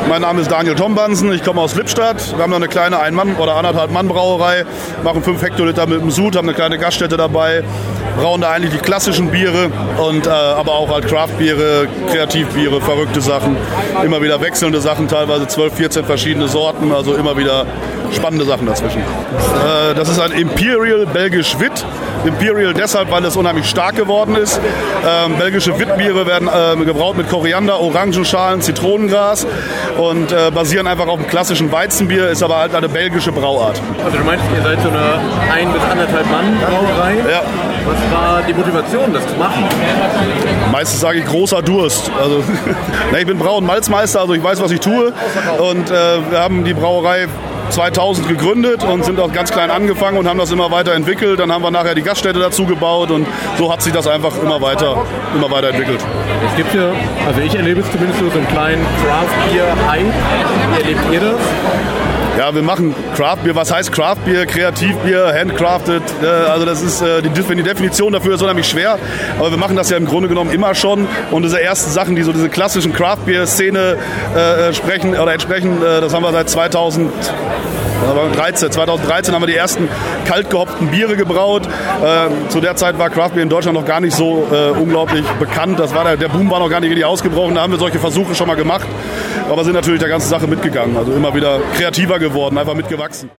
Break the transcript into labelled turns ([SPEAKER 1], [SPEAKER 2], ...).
[SPEAKER 1] Mein Name ist Daniel Tombansen, ich komme aus Lippstadt. Wir haben noch eine kleine Ein-Mann- oder 1,5-Mann-Brauerei, machen 5 Hektoliter mit dem Sud, haben eine kleine Gaststätte dabei, brauen da eigentlich die klassischen Biere und aber auch halt Craft-Biere, Kreativbiere, verrückte Sachen, immer wieder wechselnde Sachen, teilweise 12, 14 verschiedene Sorten, also immer wieder spannende Sachen dazwischen. Das ist ein Imperial Belgisch Wit. Imperial deshalb, weil es unheimlich stark geworden ist. Belgische Witbiere werden gebraut mit Koriander, Orangenschalen, Zitronengras und basieren einfach auf dem klassischen Weizenbier, ist aber halt eine belgische Brauart.
[SPEAKER 2] Also du meinst, ihr seid so eine 1 bis 1,5 Mann Brauerei?
[SPEAKER 1] Ja.
[SPEAKER 2] Was war die Motivation, das zu machen?
[SPEAKER 1] Meistens sage ich großer Durst. Also, ich bin Brau- und Malzmeister, also ich weiß, was ich tue. Und wir haben die Brauerei 2000 gegründet und sind auch ganz klein angefangen und haben das immer weiter entwickelt. Dann haben wir nachher die Gaststätte dazu gebaut und so hat sich das einfach immer weiter entwickelt.
[SPEAKER 2] Es gibt ja, also ich erlebe es zumindest so einen kleinen Craft-Bier-Hype. Erlebt ihr das?
[SPEAKER 1] Ja, wir machen Craft-Bier. Was heißt Craft-Bier? Kreativbier, handcrafted. Also das ist die Definition dafür ist unheimlich schwer. Aber wir machen das ja im Grunde genommen immer schon. Und diese ersten Sachen, die so diese klassischen Craft-Bier-Szene entsprechen, das haben wir seit 2013 haben wir die ersten kalt gehopften Biere gebraut. Zu der Zeit war Craft Beer in Deutschland noch gar nicht so unglaublich bekannt. Der Boom war noch gar nicht richtig ausgebrochen. Da haben wir solche Versuche schon mal gemacht. Aber sind natürlich der ganzen Sache mitgegangen. Also immer wieder kreativer geworden, einfach mitgewachsen.